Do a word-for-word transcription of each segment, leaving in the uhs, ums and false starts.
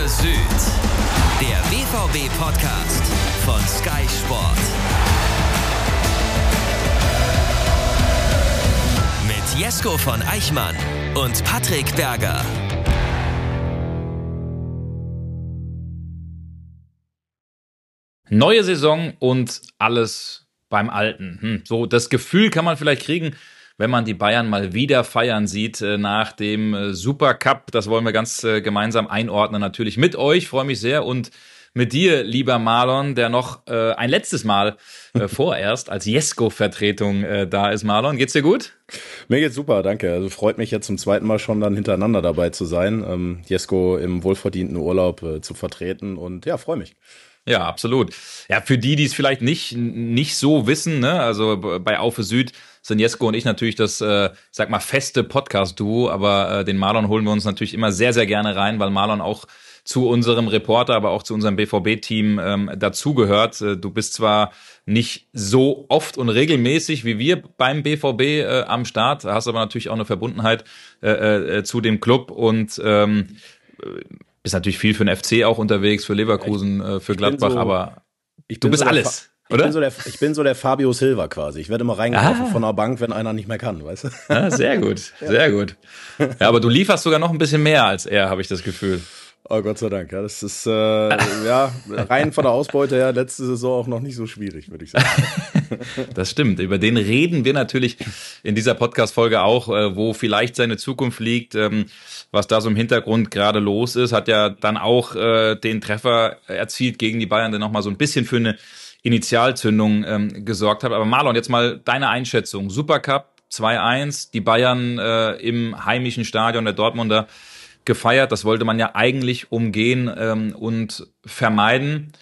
Auf Süd, der B V B-Podcast von Sky Sport. Mit Jesko von Eichmann und Patrick Berger. Neue Saison und alles beim Alten. Hm, so das Gefühl kann man vielleicht kriegen, wenn man die Bayern mal wieder feiern sieht äh, nach dem äh, Supercup. Das wollen wir ganz äh, gemeinsam einordnen, natürlich mit euch. Freue mich sehr und mit dir, lieber Marlon, der noch äh, ein letztes Mal äh, vorerst als Jesko-Vertretung äh, da ist. Marlon, geht's dir gut? Mir geht's super, danke. Also freut mich jetzt zum zweiten Mal schon dann hintereinander dabei zu sein, ähm, Jesko im wohlverdienten Urlaub äh, zu vertreten und ja, freue mich. Ja, absolut. Ja, für die, die es vielleicht nicht nicht so wissen, ne, also bei Auf Süd sind Jesko und ich natürlich das, äh, ich sag mal, feste Podcast-Duo, aber äh, den Marlon holen wir uns natürlich immer sehr, sehr gerne rein, weil Marlon auch zu unserem Reporter, aber auch zu unserem B V B-Team ähm, dazugehört. Äh, du bist zwar nicht so oft und regelmäßig wie wir beim B V B äh, am Start, hast aber natürlich auch eine Verbundenheit äh, äh, zu dem Club und ähm, bist natürlich viel für den F C auch unterwegs, für Leverkusen, äh, für Gladbach, so, aber du bist so alles. Ich Oder? bin, so der, ich bin so der Fabio Silva quasi. Ich werde immer reingeworfen ah. von der Bank, wenn einer nicht mehr kann, weißt du? Ah, sehr gut, sehr ja. gut. Ja, aber du lieferst sogar noch ein bisschen mehr als er, habe ich das Gefühl. Oh Gott sei Dank. Ja, das ist äh, ja rein von der Ausbeute her letzte Saison auch noch nicht so schwierig, würde ich sagen. Das stimmt. Über den reden wir natürlich in dieser Podcast-Folge auch, äh, wo vielleicht seine Zukunft liegt, ähm, was da so im Hintergrund gerade los ist. Hat ja dann auch äh, den Treffer erzielt gegen die Bayern, der nochmal so ein bisschen für eine Initialzündung ähm, gesorgt hat. Aber Marlon, jetzt mal deine Einschätzung. Supercup zwei eins, die Bayern äh, im heimischen Stadion der Dortmunder gefeiert. Das wollte man ja eigentlich umgehen ähm, und vermeiden.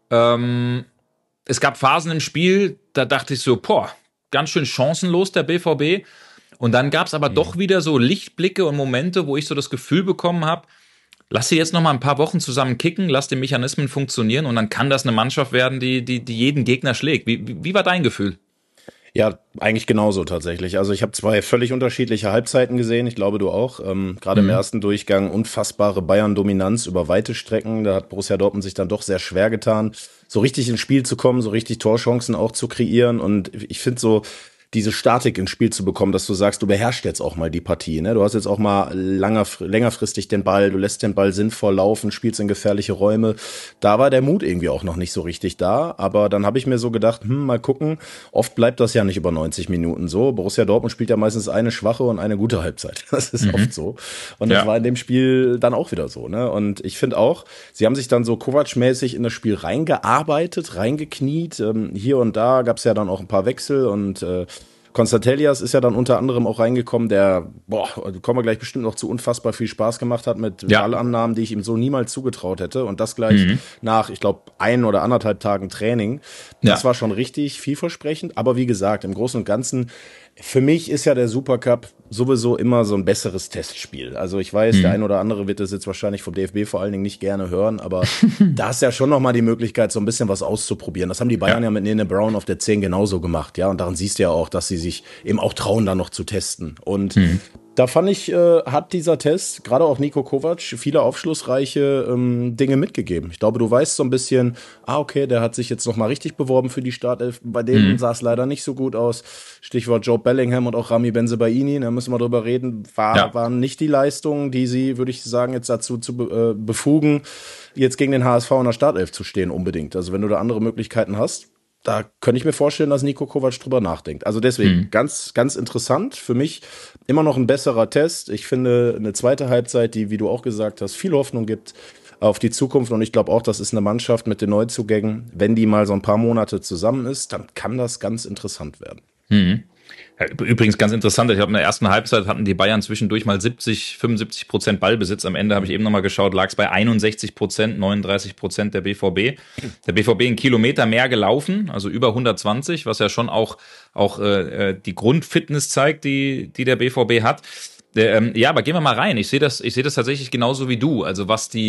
Ähm, es gab Phasen im Spiel, da dachte ich so, boah, ganz schön chancenlos der B V B. Und dann gab es aber mhm. doch wieder so Lichtblicke und Momente, wo ich so das Gefühl bekommen habe, lass sie jetzt noch mal ein paar Wochen zusammen kicken, lass die Mechanismen funktionieren und dann kann das eine Mannschaft werden, die, die, die jeden Gegner schlägt. Wie, wie, wie war dein Gefühl? Ja, eigentlich genauso tatsächlich. Also ich habe zwei völlig unterschiedliche Halbzeiten gesehen, ich glaube du auch. Ähm, Gerade mhm. im ersten Durchgang unfassbare Bayern-Dominanz über weite Strecken. Da hat Borussia Dortmund sich dann doch sehr schwer getan, so richtig ins Spiel zu kommen, so richtig Torchancen auch zu kreieren. Und ich finde so, diese Statik ins Spiel zu bekommen, dass du sagst, du beherrschst jetzt auch mal die Partie. Ne? Du hast jetzt auch mal langer, längerfristig den Ball, du lässt den Ball sinnvoll laufen, spielst in gefährliche Räume. Da war der Mut irgendwie auch noch nicht so richtig da. Aber dann habe ich mir so gedacht, hm, mal gucken. Oft bleibt das ja nicht über neunzig Minuten so. Borussia Dortmund spielt ja meistens eine schwache und eine gute Halbzeit. Das ist mhm. oft so. Und das ja. war in dem Spiel dann auch wieder so. Ne? Und ich finde auch, sie haben sich dann so Kovac-mäßig in das Spiel reingearbeitet, reingekniet. Ähm, hier und da gab es ja dann auch ein paar Wechsel und äh, Konstantelias ist ja dann unter anderem auch reingekommen, der, boah, kommen wir gleich bestimmt noch zu, unfassbar viel Spaß gemacht hat mit ja. Ballannahmen, die ich ihm so niemals zugetraut hätte. Und das gleich mhm. nach, ich glaube, ein oder anderthalb Tagen Training. Das ja. war schon richtig vielversprechend. Aber wie gesagt, im Großen und Ganzen, für mich ist ja der Supercup sowieso immer so ein besseres Testspiel. Also ich weiß, mhm. der ein oder andere wird das jetzt wahrscheinlich vom D F B vor allen Dingen nicht gerne hören, aber da ist ja schon nochmal die Möglichkeit, so ein bisschen was auszuprobieren. Das haben die Bayern ja, ja mit Nene Brown auf der zehn genauso gemacht, ja. Und daran siehst du ja auch, dass sie sich eben auch trauen, da noch zu testen. Und mhm. da fand ich, äh, hat dieser Test, gerade auch Niko Kovac, viele aufschlussreiche ähm, Dinge mitgegeben. Ich glaube, du weißt so ein bisschen, ah, okay, der hat sich jetzt nochmal richtig beworben für die Startelf. Bei denen mhm. sah es leider nicht so gut aus. Stichwort Joe Bellingham und auch Rami Bensebaini, da müssen wir drüber reden, war, ja. waren nicht die Leistungen, die sie, würde ich sagen, jetzt dazu zu be- äh, befugen, jetzt gegen den H S V in der Startelf zu stehen unbedingt. Also wenn du da andere Möglichkeiten hast, da könnte ich mir vorstellen, dass Niko Kovac drüber nachdenkt. Also deswegen mhm. ganz, ganz interessant. Für mich immer noch ein besserer Test. Ich finde eine zweite Halbzeit, die, wie du auch gesagt hast, viel Hoffnung gibt auf die Zukunft. Und ich glaube auch, das ist eine Mannschaft mit den Neuzugängen. Wenn die mal so ein paar Monate zusammen ist, dann kann das ganz interessant werden. Mhm. Übrigens ganz interessant, ich glaube, in der ersten Halbzeit hatten die Bayern zwischendurch mal siebzig, fünfundsiebzig Prozent Ballbesitz. Am Ende habe ich eben nochmal geschaut, lag es bei einundsechzig Prozent, neununddreißig Prozent der B V B. Der B V B einen Kilometer mehr gelaufen, also über hundertzwanzig, was ja schon auch, auch äh, die Grundfitness zeigt, die, die der B V B hat. Ähm, ja, aber gehen wir mal rein. Ich sehe das, ich sehe das tatsächlich genauso wie du. Also was die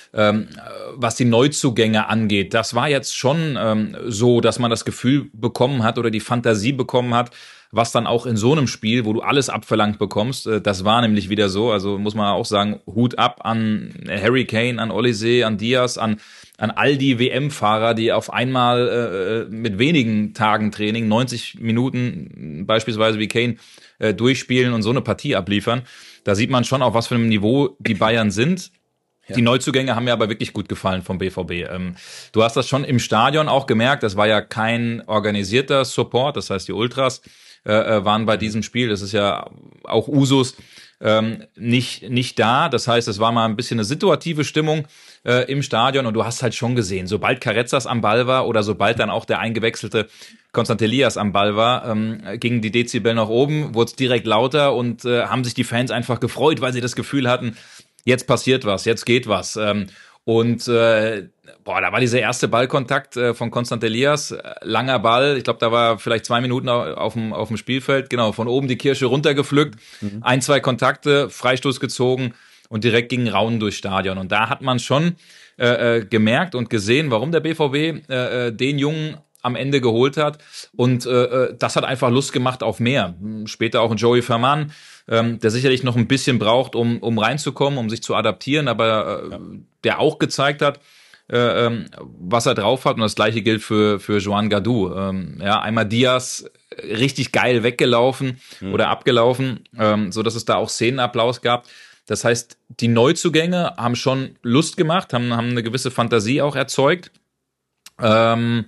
ähm, was die Neuzugänge angeht, das war jetzt schon ähm, so, dass man das Gefühl bekommen hat oder die Fantasie bekommen hat, was dann auch in so einem Spiel, wo du alles abverlangt bekommst, äh, das war nämlich wieder so, also muss man auch sagen, Hut ab an Harry Kane, an Olise, an Diaz, an an all die W M-Fahrer, die auf einmal äh, mit wenigen Tagen Training, neunzig Minuten beispielsweise wie Kane, äh, durchspielen und so eine Partie abliefern. Da sieht man schon, auf was für einem Niveau die Bayern sind. Ja. Die Neuzugänge haben mir aber wirklich gut gefallen vom B V B. Ähm, du hast das schon im Stadion auch gemerkt, das war ja kein organisierter Support, das heißt die Ultras äh, waren bei diesem Spiel, das ist ja auch Usus, ähm, nicht nicht da. Das heißt, es war mal ein bisschen eine situative Stimmung äh, im Stadion und du hast halt schon gesehen, sobald Carrezzas am Ball war oder sobald dann auch der eingewechselte Constantelias am Ball war, ähm, gingen die Dezibel nach oben, wurde es direkt lauter und äh, haben sich die Fans einfach gefreut, weil sie das Gefühl hatten, jetzt passiert was, jetzt geht was. Ähm, und äh, boah, da war dieser erste Ballkontakt äh, von Constantelias, äh, langer Ball, ich glaube, da war vielleicht zwei Minuten auf dem auf dem Spielfeld, genau, von oben die Kirsche runtergepflückt, mhm. ein, zwei Kontakte, Freistoß gezogen und direkt gingen Raunen durchs Stadion. Und da hat man schon äh, gemerkt und gesehen, warum der B V B äh, den Jungen am Ende geholt hat. Und äh, das hat einfach Lust gemacht auf mehr. Später auch ein Joey Ferman, ähm, der sicherlich noch ein bisschen braucht, um um reinzukommen, um sich zu adaptieren, aber äh, ja. der auch gezeigt hat, äh, ähm, was er drauf hat. Und das Gleiche gilt für für Joan Gadou. Ähm, ja, einmal Diaz richtig geil weggelaufen mhm. oder abgelaufen, ähm, so dass es da auch Szenenapplaus gab. Das heißt, die Neuzugänge haben schon Lust gemacht, haben haben eine gewisse Fantasie auch erzeugt. Ähm,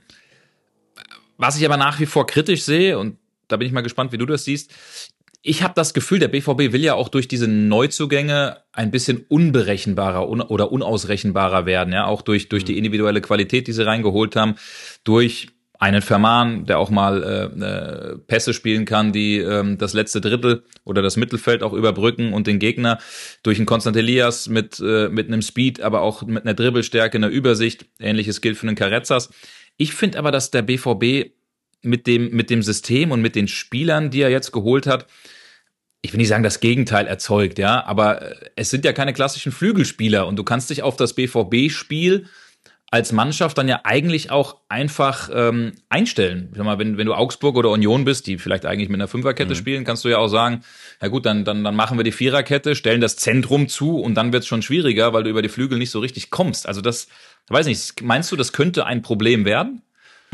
was ich aber nach wie vor kritisch sehe, und da bin ich mal gespannt, wie du das siehst, ich habe das Gefühl, der B V B will ja auch durch diese Neuzugänge ein bisschen unberechenbarer un- oder unausrechenbarer werden, ja, auch durch durch die individuelle Qualität, die sie reingeholt haben, durch einen Ferman, der auch mal äh, äh, Pässe spielen kann, die äh, das letzte Drittel oder das Mittelfeld auch überbrücken und den Gegner, durch einen Constantelias mit äh, mit einem Speed, aber auch mit einer Dribbelstärke, einer Übersicht. Ähnliches gilt für einen Carrezzas. Ich finde aber, dass der B V B mit dem mit dem System und mit den Spielern, die er jetzt geholt hat, ich will nicht sagen, das Gegenteil erzeugt, ja, aber es sind ja keine klassischen Flügelspieler und du kannst dich auf das B V B-Spiel als Mannschaft dann ja eigentlich auch einfach ähm, einstellen. Ich sag mal, wenn wenn du Augsburg oder Union bist, die vielleicht eigentlich mit einer Fünferkette mhm. spielen, kannst du ja auch sagen, na gut, dann dann dann machen wir die Viererkette, stellen das Zentrum zu und dann wird's schon schwieriger, weil du über die Flügel nicht so richtig kommst. Also das, weiß nicht, meinst du, das könnte ein Problem werden?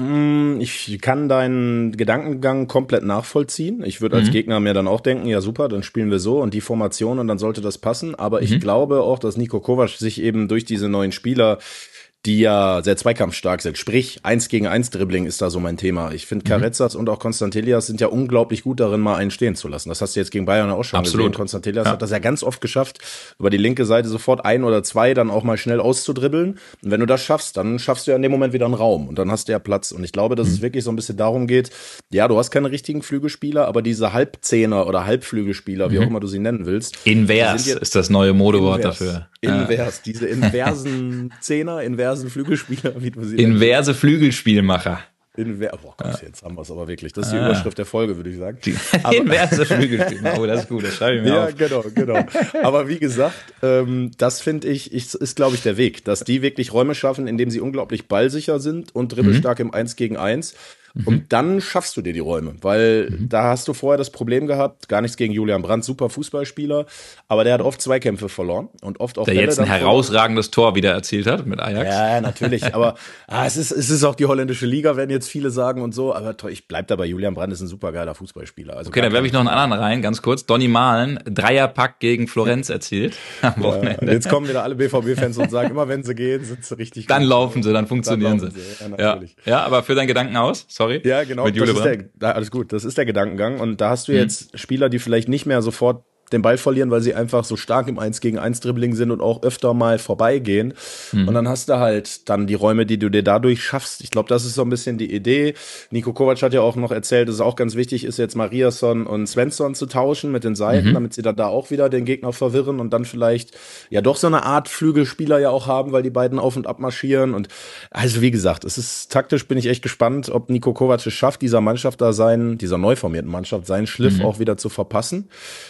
Ich kann deinen Gedankengang komplett nachvollziehen. Ich würde als mhm. Gegner mir dann auch denken, ja super, dann spielen wir so und die Formation und dann sollte das passen. Aber mhm. ich glaube auch, dass Niko Kovac sich eben durch diese neuen Spieler, die ja sehr zweikampfstark sind, sprich eins gegen eins Dribbling ist da so mein Thema. Ich finde, Carrezzas mhm. und auch Constantelias sind ja unglaublich gut darin, mal einen stehen zu lassen. Das hast du jetzt gegen Bayern auch schon Absolut. gesehen. Constantelias ja. hat das ja ganz oft geschafft, über die linke Seite sofort ein oder zwei dann auch mal schnell auszudribbeln. Und wenn du das schaffst, dann schaffst du ja in dem Moment wieder einen Raum und dann hast du ja Platz. Und ich glaube, dass mhm. es wirklich so ein bisschen darum geht, ja, du hast keine richtigen Flügelspieler, aber diese Halbzehner oder Halbflügelspieler, wie mhm. auch immer du sie nennen willst. Invers ist das neue Modewort invers. dafür. Invers, diese inversen Zehner, inversen Flügelspieler. Wie du sie Inverse Flügelspielmacher. Inver- oh Gott, ja. Jetzt haben wir es aber wirklich. Das ist die ah. Überschrift der Folge, würde ich sagen. Aber Inverse Flügelspielmacher. Oh, das ist gut, das schreibe ich mir ja, auf. Ja, genau, genau. Aber wie gesagt, ähm, das finde ich, ich, ist, glaube ich, der Weg, dass die wirklich Räume schaffen, indem sie unglaublich ballsicher sind und dribbelstark mhm. im eins gegen eins. Und dann schaffst du dir die Räume, weil mhm. da hast du vorher das Problem gehabt, gar nichts gegen Julian Brandt, super Fußballspieler, aber der hat oft Zweikämpfe verloren und oft auch der Bälle jetzt ein herausragendes Tor wieder erzielt hat mit Ajax. Ja, natürlich, aber ah, es ist es ist auch die holländische Liga, werden jetzt viele sagen und so, aber ich bleib dabei, Julian Brandt ist ein supergeiler Fußballspieler. Also okay, dann werfe ich noch einen anderen rein, ganz kurz. Donny Malen, Dreierpack gegen Florenz erzielt am Wochenende. Ja, jetzt kommen wieder alle B V B-Fans und sagen, immer wenn sie gehen, sind sie richtig Dann gut. laufen sie, dann funktionieren dann sie. sie. Ja, ja. ja, aber für dein Gedanken aus, sorry. Ja, genau. Das ist der, alles gut, das ist der Gedankengang. Und da hast du jetzt mhm. Spieler, die vielleicht nicht mehr sofort den Ball verlieren, weil sie einfach so stark im eins gegen eins Dribbling sind und auch öfter mal vorbeigehen. Mhm. Und dann hast du halt dann die Räume, die du dir dadurch schaffst. Ich glaube, das ist so ein bisschen die Idee. Niko Kovac hat ja auch noch erzählt, dass es auch ganz wichtig ist, jetzt Mariasson und Svensson zu tauschen mit den Seiten, mhm. damit sie dann da auch wieder den Gegner verwirren und dann vielleicht ja doch so eine Art Flügelspieler ja auch haben, weil die beiden auf und ab marschieren. Und also wie gesagt, es ist taktisch, bin ich echt gespannt, ob Niko Kovac es schafft, dieser Mannschaft da seinen, dieser neu formierten Mannschaft, seinen Schliff mhm. auch wieder zu verpassen. Mhm. Ähm,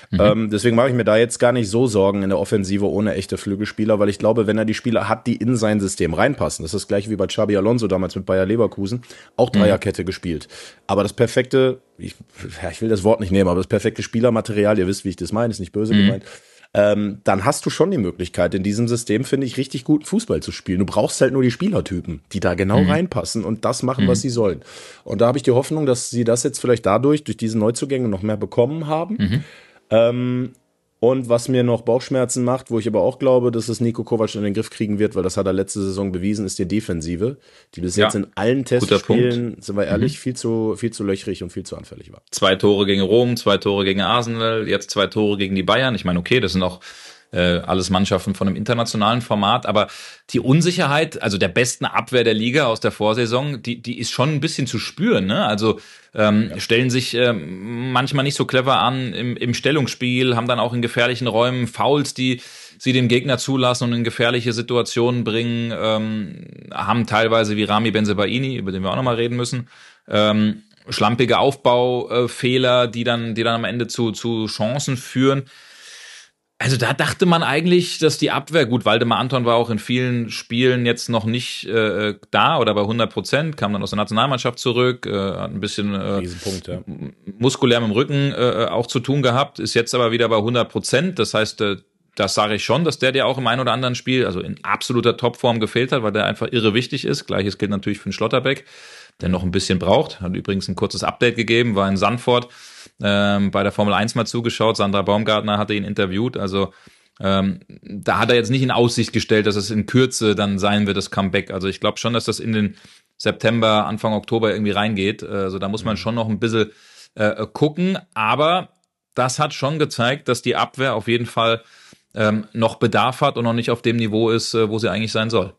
Ähm, deswegen mache ich mir da jetzt gar nicht so Sorgen in der Offensive ohne echte Flügelspieler, weil ich glaube, wenn er die Spieler hat, die in sein System reinpassen, das ist das gleiche wie bei Xabi Alonso damals mit Bayer Leverkusen, auch Dreierkette mhm. gespielt. Aber das perfekte, ich, ja, ich will das Wort nicht nehmen, aber das perfekte Spielermaterial, ihr wisst, wie ich das meine, ist nicht böse mhm. gemeint, ähm, dann hast du schon die Möglichkeit, in diesem System, finde ich, richtig guten Fußball zu spielen. Du brauchst halt nur die Spielertypen, die da genau mhm. reinpassen und das machen, mhm. was sie sollen. Und da habe ich die Hoffnung, dass sie das jetzt vielleicht dadurch, durch diese Neuzugänge noch mehr bekommen haben. Mhm. Ähm, und was mir noch Bauchschmerzen macht, wo ich aber auch glaube, dass es Niko Kovac in den Griff kriegen wird, weil das hat er letzte Saison bewiesen, ist die Defensive, die bis ja. jetzt in allen Testspielen, sind wir ehrlich, mhm. viel zu viel zu löchrig und viel zu anfällig war. Zwei Tore gegen Rom, zwei Tore gegen Arsenal, jetzt zwei Tore gegen die Bayern. Ich meine, okay, das sind auch äh, alles Mannschaften von einem internationalen Format, aber die Unsicherheit, also der besten Abwehr der Liga aus der Vorsaison, die die ist schon ein bisschen zu spüren, ne? Also ähm, ja. stellen sich ähm, manchmal nicht so clever an im, im Stellungsspiel, haben dann auch in gefährlichen Räumen Fouls, die sie dem Gegner zulassen und in gefährliche Situationen bringen, ähm, haben teilweise wie Rami Bensebaini, über den wir auch nochmal reden müssen, ähm, schlampige Aufbaufehler, die dann die dann am Ende zu zu Chancen führen. Also da dachte man eigentlich, dass die Abwehr, gut, Waldemar Anton war auch in vielen Spielen jetzt noch nicht äh, da oder bei hundert Prozent, kam dann aus der Nationalmannschaft zurück, äh, hat ein bisschen äh, ja. muskulär mit dem Rücken äh, auch zu tun gehabt, ist jetzt aber wieder bei hundert Prozent. Das heißt, äh, das sage ich schon, dass der dir auch im ein oder anderen Spiel, also in absoluter Topform gefehlt hat, weil der einfach irre wichtig ist. Gleiches gilt natürlich für den Schlotterbeck, der noch ein bisschen braucht. Hat übrigens ein kurzes Update gegeben, war in Sandford ähm, bei der Formel eins mal zugeschaut. Sandra Baumgartner hatte ihn interviewt. Also ähm, da hat er jetzt nicht in Aussicht gestellt, dass es in Kürze dann sein wird, das Comeback. Also ich glaube schon, dass das in den September, Anfang Oktober irgendwie reingeht. Also da muss man schon noch ein bisschen äh, gucken. Aber das hat schon gezeigt, dass die Abwehr auf jeden Fall ähm, noch Bedarf hat und noch nicht auf dem Niveau ist, äh, wo sie eigentlich sein soll.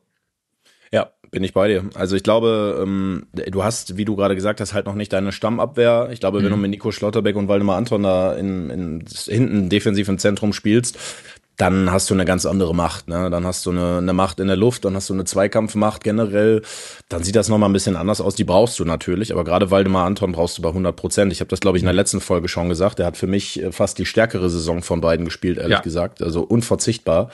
Ja, bin ich bei dir. Also ich glaube, ähm, du hast, wie du gerade gesagt hast, halt noch nicht deine Stammabwehr. Ich glaube, mhm. wenn du mit Nico Schlotterbeck und Waldemar Anton da in, in, hinten defensiv im Zentrum spielst, dann hast du eine ganz andere Macht. Ne? Dann hast du eine, eine Macht in der Luft, dann hast du eine Zweikampfmacht generell. Dann sieht das nochmal ein bisschen anders aus. Die brauchst du natürlich, aber gerade Waldemar Anton brauchst du bei hundert Prozent. Ich habe das, glaube ich, in der letzten Folge schon gesagt. Der hat für mich fast die stärkere Saison von beiden gespielt, ehrlich ja. gesagt. Also unverzichtbar.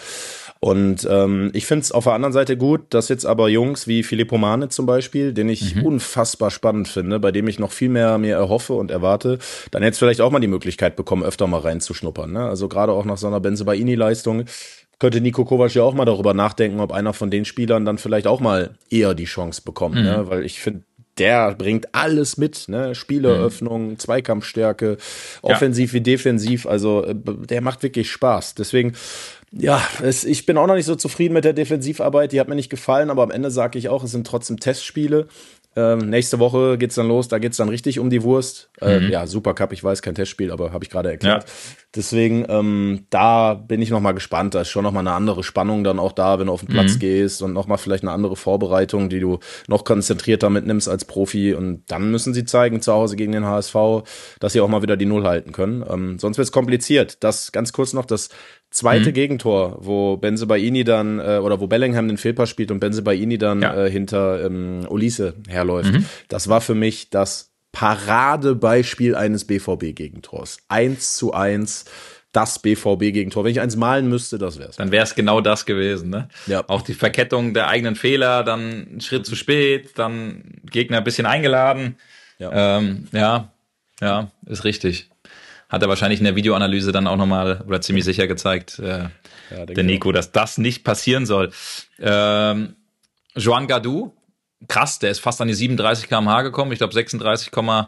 Und ähm, ich finde es auf der anderen Seite gut, dass jetzt aber Jungs wie Filippo Mane zum Beispiel, den ich mhm. unfassbar spannend finde, bei dem ich noch viel mehr mir erhoffe und erwarte, dann jetzt vielleicht auch mal die Möglichkeit bekommen, öfter mal reinzuschnuppern. Ne? Also gerade auch nach so einer Bensebaini-Leistung könnte Niko Kovac ja auch mal darüber nachdenken, ob einer von den Spielern dann vielleicht auch mal eher die Chance bekommt. Mhm. Ne? Weil ich finde, der bringt alles mit, ne? Spieleröffnung, mhm. Zweikampfstärke, offensiv ja. wie defensiv, also der macht wirklich Spaß. Deswegen, ja, es, ich bin auch noch nicht so zufrieden mit der Defensivarbeit, die hat mir nicht gefallen, aber am Ende sage ich auch, es sind trotzdem Testspiele. Ähm, nächste Woche geht's dann los, da geht's dann richtig um die Wurst. Äh, mhm. Ja, Supercup, ich weiß, kein Testspiel, aber habe ich gerade erklärt. Ja. Deswegen, ähm, da bin ich noch mal gespannt. Da ist schon noch mal eine andere Spannung dann auch da, wenn du auf den Platz mhm. gehst und noch mal vielleicht eine andere Vorbereitung, die du noch konzentrierter mitnimmst als Profi. Und dann müssen sie zeigen zu Hause gegen den H S V, dass sie auch mal wieder die Null halten können. Ähm, sonst wird's kompliziert. Das ganz kurz noch das zweite mhm. Gegentor, wo Bensebaini dann äh, oder wo Bellingham den Fehlpass spielt und Bensebaini dann ja. äh, hinter ähm, Olise herläuft. Mhm. Das war für mich das Paradebeispiel eines B V B-Gegentors. Eins zu eins, das B V B-Gegentor. Wenn ich eins malen müsste, das wär's. Dann wäre es genau das gewesen, ne? Ja. Auch die Verkettung der eigenen Fehler, dann einen Schritt zu spät, dann Gegner ein bisschen eingeladen. Ja, ähm, ja, ja, ist richtig. Hat er wahrscheinlich in der Videoanalyse dann auch nochmal oder ziemlich sicher gezeigt, äh, ja, der Nico, dass das nicht passieren soll. Ähm, Joan Gadou, krass, der ist fast an die siebenunddreißig Kilometer pro Stunde gekommen. Ich glaube sechsunddreißig Komma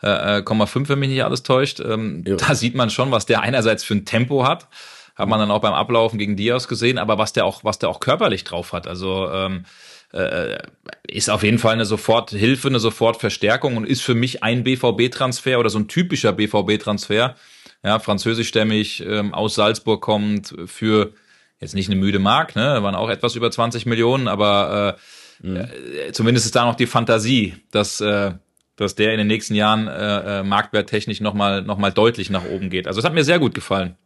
fünf, wenn mich nicht alles täuscht. Ähm, ja. Da sieht man schon, was der einerseits für ein Tempo hat. Hat man dann auch beim Ablaufen gegen Diaz gesehen, aber was der auch, was der auch körperlich drauf hat. Also ähm, äh, ist auf jeden Fall eine Soforthilfe, eine Sofortverstärkung und ist für mich ein B V B-Transfer oder so ein typischer B V B-Transfer. Ja, französischstämmig, ähm, aus Salzburg kommt, für jetzt nicht eine müde Mark, ne, waren auch etwas über zwanzig Millionen, aber äh, mhm. äh, zumindest ist da noch die Fantasie, dass äh, dass der in den nächsten Jahren äh, marktwerttechnisch nochmal noch mal deutlich nach oben geht. Also es hat mir sehr gut gefallen.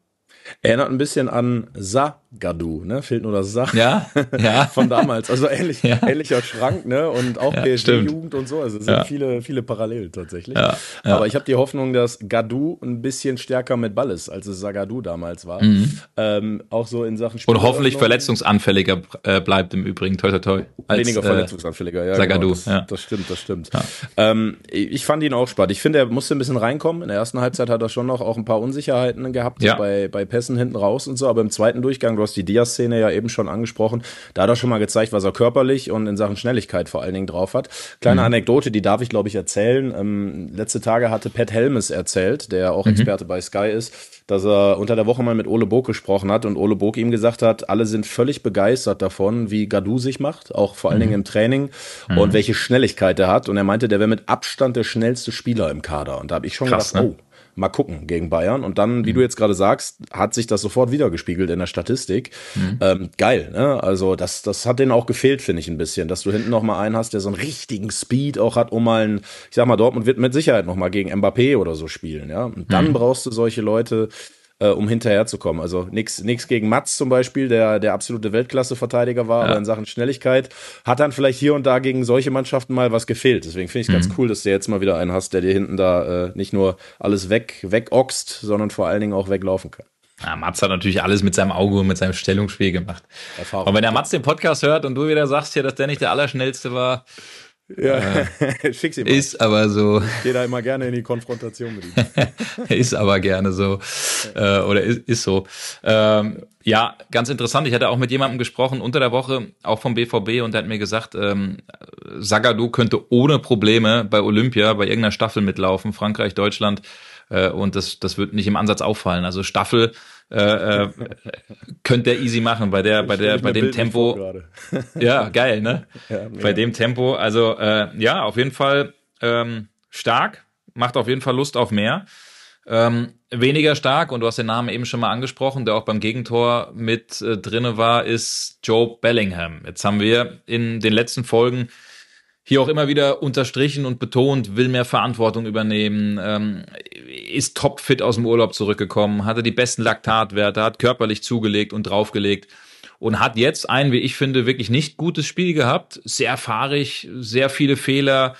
Erinnert ein bisschen an Zagadou, ne? Fehlt nur das Sa. Ja, ja. Von damals. Also ähnlich, ja. ähnlicher Schrank, ne? Und auch ja, P S G-Jugend und so. Also es sind ja. viele, viele Parallelen tatsächlich. Ja, ja. Aber ich habe die Hoffnung, dass Gadou ein bisschen stärker mit Ball ist, als es Zagadou damals war. Mhm. Ähm, auch so in Sachen Spiel. Und hoffentlich verletzungsanfälliger äh, bleibt im Übrigen. Toi, toi, toi. Als, Weniger äh, verletzungsanfälliger, ja. Zagadou, genau. das, ja. das stimmt, das stimmt. Ja. Ähm, ich fand ihn auch spannend. Ich finde, er musste ein bisschen reinkommen. In der ersten Halbzeit hat er schon noch auch ein paar Unsicherheiten gehabt, ja. bei, bei Pässen hinten raus und so. Aber im zweiten Durchgang, du hast die Diaz-Szene ja eben schon angesprochen, da hat er schon mal gezeigt, was er körperlich und in Sachen Schnelligkeit vor allen Dingen drauf hat. Kleine mhm. Anekdote, die darf ich, glaube ich, erzählen. Ähm, letzte Tage hatte Pat Helmes erzählt, der auch mhm. Experte bei Sky ist, dass er unter der Woche mal mit Ole Book gesprochen hat und Ole Book ihm gesagt hat, alle sind völlig begeistert davon, wie Gadou sich macht, auch vor allen mhm. Dingen im Training mhm. und welche Schnelligkeit er hat. Und er meinte, der wäre mit Abstand der schnellste Spieler im Kader. Und da habe ich schon Krass, gedacht, ne? oh, mal gucken gegen Bayern. Und dann, wie mhm. du jetzt gerade sagst, hat sich das sofort wiedergespiegelt in der Statistik. Mhm. Ähm, geil, ne? Also das, das hat denen auch gefehlt, finde ich ein bisschen, dass du hinten noch mal einen hast, der so einen richtigen Speed auch hat, um mal ein, ich sag mal, Dortmund wird mit Sicherheit noch mal gegen Mbappé oder so spielen, ja. Und dann mhm. brauchst du solche Leute, äh, um hinterherzukommen. Also nix, nix gegen Matz zum Beispiel, der der absolute Weltklasse-Verteidiger war, ja. aber in Sachen Schnelligkeit hat dann vielleicht hier und da gegen solche Mannschaften mal was gefehlt. Deswegen finde ich es mhm. ganz cool, dass du jetzt mal wieder einen hast, der dir hinten da äh, nicht nur alles weg, wegoxt, sondern vor allen Dingen auch weglaufen kann. Ja, Mats hat natürlich alles mit seinem Auge und mit seinem Stellungsspiel gemacht. Erfahrung. Und wenn der Mats den Podcast hört und du wieder sagst hier, dass der nicht der Allerschnellste war, ja, äh, schick's ihm mal. Ist aber so. Ich gehe da immer gerne in die Konfrontation mit ihm. Ist aber gerne so. Äh, oder ist, ist so. Ähm, ja, ganz interessant. Ich hatte auch mit jemandem gesprochen unter der Woche, auch vom B V B, und der hat mir gesagt, ähm, Zagadou könnte ohne Probleme bei Olympia, bei irgendeiner Staffel mitlaufen, Frankreich, Deutschland. Äh, und das, das wird nicht im Ansatz auffallen. Also Staffel äh, äh, könnte er easy machen bei der, bei der, bei dem Tempo. Ja, geil, ne? Ja, bei dem Tempo. Also äh, ja, auf jeden Fall ähm, stark, macht auf jeden Fall Lust auf mehr. Ähm, weniger stark, und du hast den Namen eben schon mal angesprochen, der auch beim Gegentor mit äh, drinne war, ist Joe Bellingham. Jetzt haben wir in den letzten Folgen hier auch immer wieder unterstrichen und betont, will mehr Verantwortung übernehmen, ähm, ist topfit aus dem Urlaub zurückgekommen, hatte die besten Laktatwerte, hat körperlich zugelegt und draufgelegt und hat jetzt ein, wie ich finde, wirklich nicht gutes Spiel gehabt, sehr fahrig, sehr viele Fehler,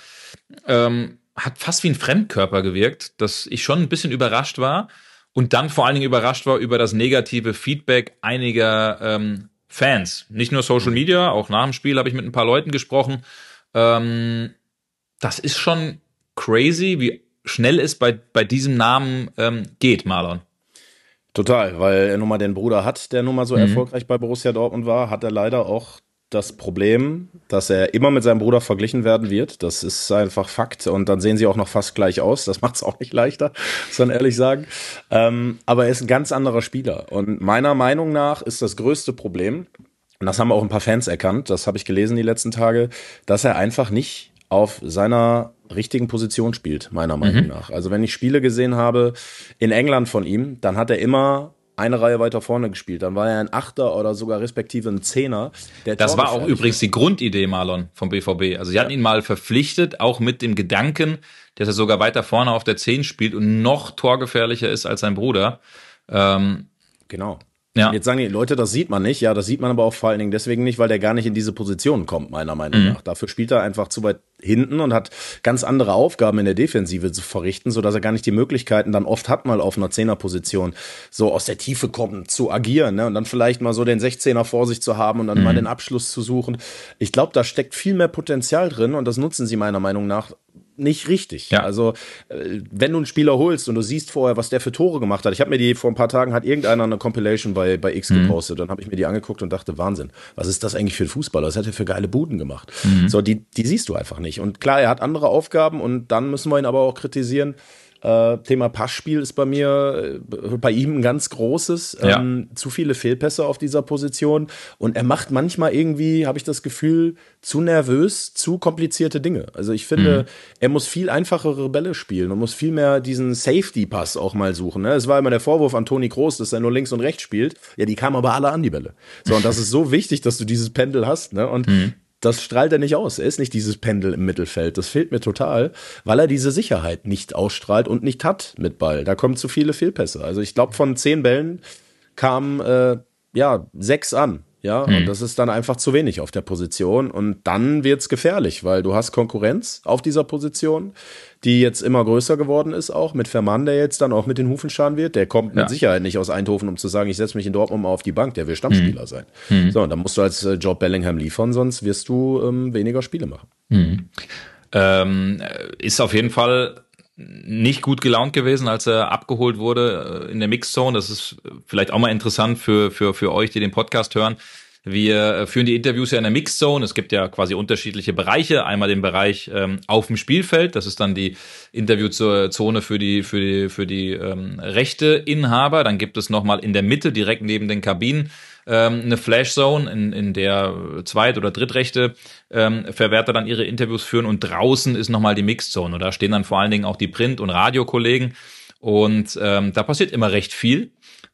ähm, hat fast wie ein Fremdkörper gewirkt, dass ich schon ein bisschen überrascht war und dann vor allen Dingen überrascht war über das negative Feedback einiger ähm, Fans. Nicht nur Social Media, auch nach dem Spiel habe ich mit ein paar Leuten gesprochen. Ähm, das ist schon crazy, wie schnell es bei, bei diesem Namen ähm, geht, Marlon. Total, weil er nun mal den Bruder hat, der nun mal so mhm. erfolgreich bei Borussia Dortmund war, hat er leider auch das Problem, dass er immer mit seinem Bruder verglichen werden wird. Das ist einfach Fakt. Und dann sehen sie auch noch fast gleich aus. Das macht es auch nicht leichter, muss man ehrlich sagen. Ähm, aber er ist ein ganz anderer Spieler. Und meiner Meinung nach ist das größte Problem, und das haben auch ein paar Fans erkannt, das habe ich gelesen die letzten Tage, dass er einfach nicht auf seiner richtigen Position spielt, meiner Meinung mhm. nach. Also wenn ich Spiele gesehen habe in England von ihm, dann hat er immer eine Reihe weiter vorne gespielt. Dann war er ein Achter oder sogar respektive ein Zehner. Der das war auch übrigens die Grundidee, Marlon, vom B V B. Also sie hatten ihn mal verpflichtet, auch mit dem Gedanken, dass er sogar weiter vorne auf der Zehn spielt und noch torgefährlicher ist als sein Bruder. Ähm, genau. Ja. Jetzt sagen die Leute, das sieht man nicht. Ja, das sieht man aber auch vor allen Dingen deswegen nicht, weil der gar nicht in diese Position kommt, meiner Meinung mhm. nach. Dafür spielt er einfach zu weit hinten und hat ganz andere Aufgaben in der Defensive zu verrichten, sodass er gar nicht die Möglichkeiten dann oft hat, mal auf einer Zehnerposition so aus der Tiefe kommen, zu agieren, ne? Und dann vielleicht mal so den Sechzehner vor sich zu haben und dann mhm. mal den Abschluss zu suchen. Ich glaube, da steckt viel mehr Potenzial drin und das nutzen sie meiner Meinung nach nicht richtig. Ja. Also wenn du einen Spieler holst und du siehst vorher, was der für Tore gemacht hat. Ich habe mir die vor ein paar Tagen, hat irgendeiner eine Compilation bei, bei X mhm. gepostet. Dann habe ich mir die angeguckt und dachte, Wahnsinn, was ist das eigentlich für ein Fußballer? Was hat er für geile Buden gemacht? Mhm. So, die, die siehst du einfach nicht. Und klar, er hat andere Aufgaben und dann müssen wir ihn aber auch kritisieren. Äh, Thema Passspiel ist bei mir, äh, bei ihm ein ganz großes. Ja. Ähm, zu viele Fehlpässe auf dieser Position. Und er macht manchmal irgendwie, habe ich das Gefühl, zu nervös, zu komplizierte Dinge. Also ich finde, mhm. er muss viel einfachere Bälle spielen und muss viel mehr diesen Safety-Pass auch mal suchen. Ne? Es war immer der Vorwurf an Toni Kroos, dass er nur links und rechts spielt. Ja, die kamen aber alle an, die Bälle. So, und das ist so wichtig, dass du dieses Pendel hast. Ne? Und mhm. das strahlt er nicht aus. Er ist nicht dieses Pendel im Mittelfeld. Das fehlt mir total, weil er diese Sicherheit nicht ausstrahlt und nicht hat mit Ball. Da kommen zu viele Fehlpässe. Also ich glaube, von zehn Bällen kamen äh, ja sechs an. Ja, Mhm. und das ist dann einfach zu wenig auf der Position. Und dann wird's gefährlich, weil du hast Konkurrenz auf dieser Position, die jetzt immer größer geworden ist, auch mit Verman, der jetzt dann auch mit den Hufen scharen wird. Der kommt mit Ja. Sicherheit nicht aus Eindhoven, um zu sagen, ich setze mich in Dortmund mal auf die Bank. Der will Stammspieler Mhm. sein. Mhm. So, und dann musst du als äh, Joe Bellingham liefern, sonst wirst du ähm, weniger Spiele machen. Mhm. Ähm, ist auf jeden Fall nicht gut gelaunt gewesen, als er abgeholt wurde in der Mixzone. Das ist vielleicht auch mal interessant für, für, für euch, die den Podcast hören. Wir führen die Interviews ja in der Mixzone. Es gibt ja quasi unterschiedliche Bereiche. Einmal den Bereich ähm, auf dem Spielfeld. Das ist dann die Interviewzone für die, für die, für die ähm, Rechteinhaber. Dann gibt es nochmal in der Mitte, direkt neben den Kabinen, ähm, eine Flashzone, in, in der Zweit- oder Drittrechte ähm, Verwerter dann ihre Interviews führen. Und draußen ist nochmal die Mixzone. Und da stehen dann vor allen Dingen auch die Print- und Radiokollegen. Und ähm, da passiert immer recht viel.